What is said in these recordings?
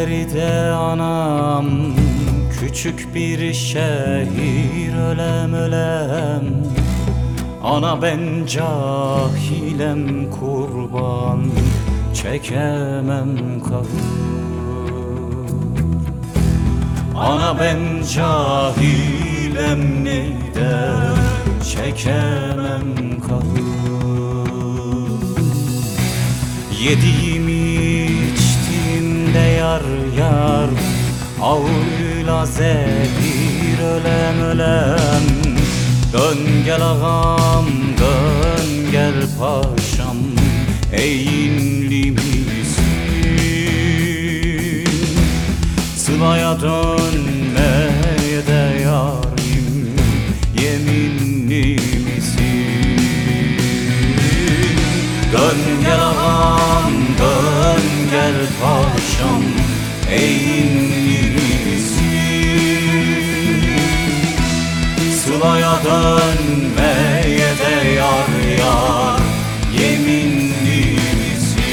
ileride anam, küçük bir şehir, ölem ölem. Ana ben cahilem, kurban çekemem kahır. Ana ben cahilem, neyden çekemem kahır. Yediğim içtim de yar yar, ağıyla zehir, ölem ölem. Dön gel ağam, dön gel paşam, eğinli misin? Sılaya dönmeye de yarim, yeminli misin? Dön gel ağam, dön gel paşam, eğinli misin? Sılaya dönmeye de yar yar, yeminli misin?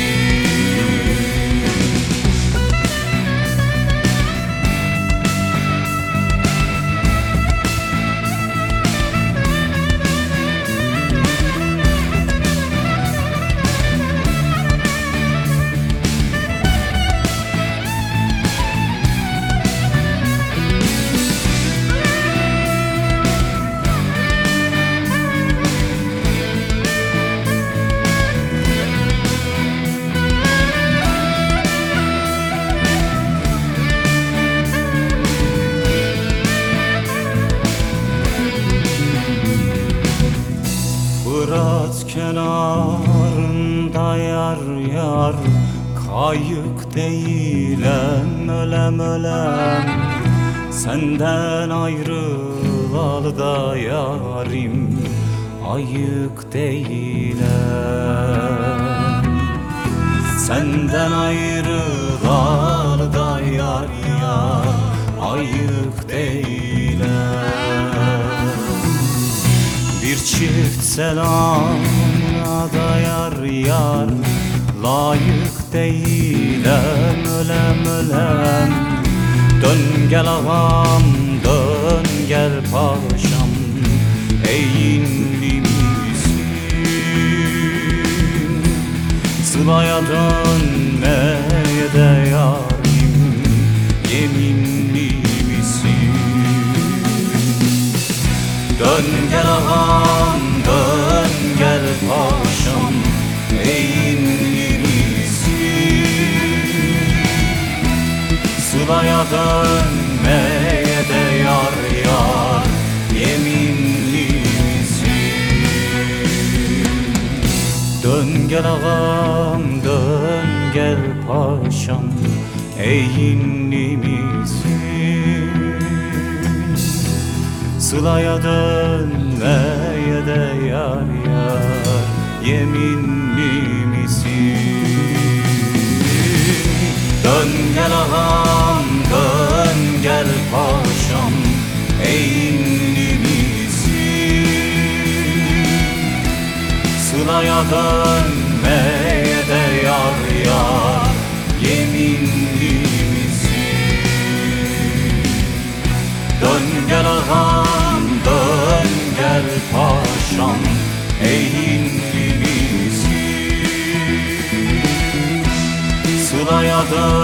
Fırat kenarında yar yar, kayık değilim, ölem ölem. Senden ayrılalı da yarim, ayık değilim. Senden ayrılalı da yar yar, ayık değilim. Bir çift selamına da yar yar, layık değilim, ölem ölem. Dön gel ağam, dön gel paşam, eğinli misin? Sılaya dönmeye de yarim, yeminli misin? Dön gel ağam, dön gel paşam, eğinli misin? Sılaya dönmeye de yar yar, yeminli misin? Dön gel ağam, dön gel paşam, eğinli misin? Sılaya dönmeye de yar yar, yeminli misin? Dön gel ağam, dön gel paşam, eğinli misin? Sılaya dönmeye de yar yar, yeminli misin? Dön gel ağam, dön gel paşam, eğinli misin? Sılaya dön